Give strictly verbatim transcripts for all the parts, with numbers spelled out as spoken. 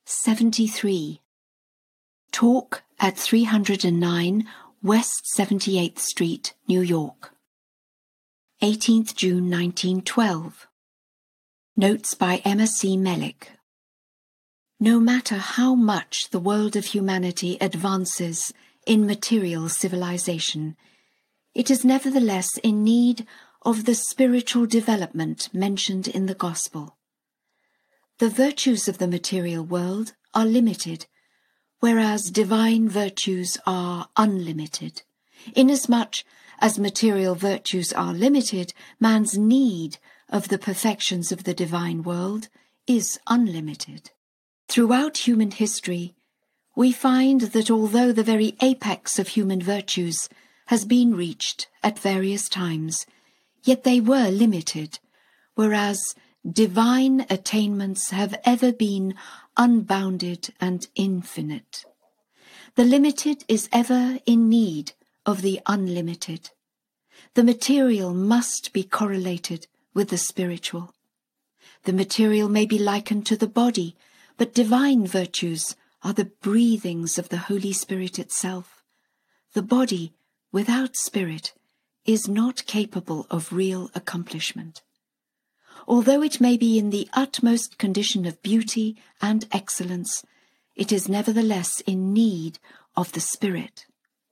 seventy-three. Talk at three hundred nine West seventy-eighth Street, New York. eighteenth June nineteen twelve. Notes by Emma C. Melick. No matter how much the world of humanity advances in material civilization, it is nevertheless in need of the spiritual development mentioned in the Gospel. The virtues of the material world are limited, whereas divine virtues are unlimited. Inasmuch as material virtues are limited, man's need of the perfections of the divine world is unlimited. Throughout human history, we find that although the very apex of human virtues has been reached at various times, yet they were limited, whereas divine attainments have ever been unbounded and infinite. The limited is ever in need of the unlimited. The material must be correlated with the spiritual. The material may be likened to the body, but divine virtues are the breathings of the Holy Spirit itself. The body, without spirit, is not capable of real accomplishment. Although it may be in the utmost condition of beauty and excellence, it is nevertheless in need of the Spirit.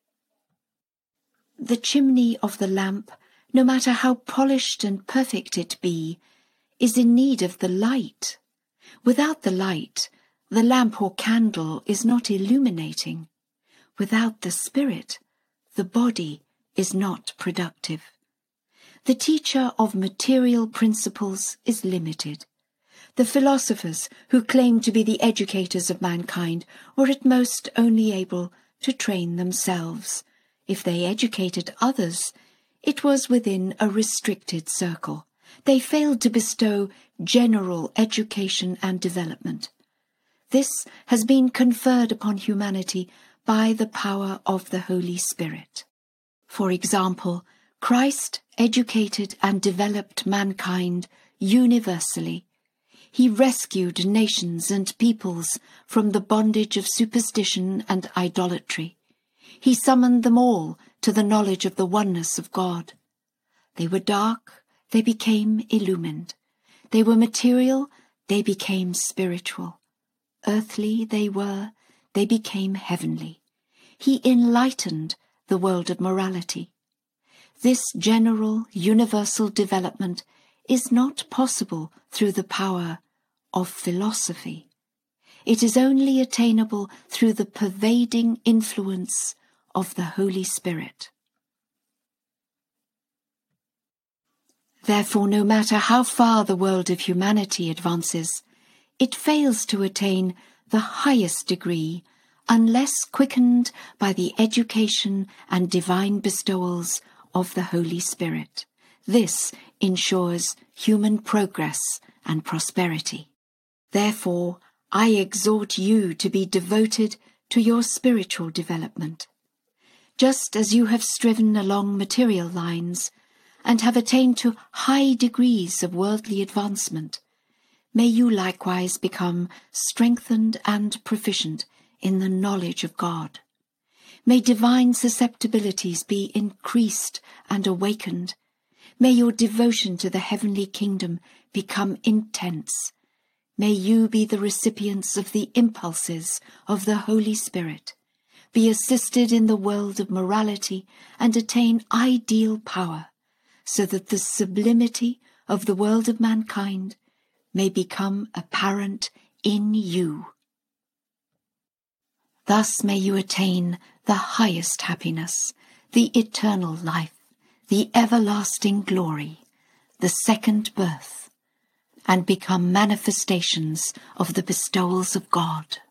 The chimney of the lamp, no matter how polished and perfect it be, is in need of the light. Without the light, the lamp or candle is not illuminating. Without the Spirit, the body is not productive. The teacher of material principles is limited. The philosophers who claim to be the educators of mankind were at most only able to train themselves. If they educated others, it was within a restricted circle. They failed to bestow general education and development. This has been conferred upon humanity by the power of the Holy Spirit. For example, Christ educated and developed mankind universally. He rescued nations and peoples from the bondage of superstition and idolatry. He summoned them all to the knowledge of the oneness of God. They were dark, they became illumined. They were material, they became spiritual. Earthly they were, they became heavenly. He enlightened the world of morality. This general, universal development is not possible through the power of philosophy. It is only attainable through the pervading influence of the Holy Spirit. Therefore, no matter how far the world of humanity advances, it fails to attain the highest degree unless quickened by the education and divine bestowals of the Holy Spirit. This ensures human progress and prosperity. Therefore, I exhort you to be devoted to your spiritual development. Just as you have striven along material lines and have attained to high degrees of worldly advancement, may you likewise become strengthened and proficient in the knowledge of God. May divine susceptibilities be increased and awakened. May your devotion to the heavenly kingdom become intense. May you be the recipients of the impulses of the Holy Spirit, be assisted in the world of morality, and attain ideal power, so that the sublimity of the world of mankind may become apparent in you. Thus may you attain the highest happiness, the eternal life, the everlasting glory, the second birth, and become manifestations of the bestowals of God.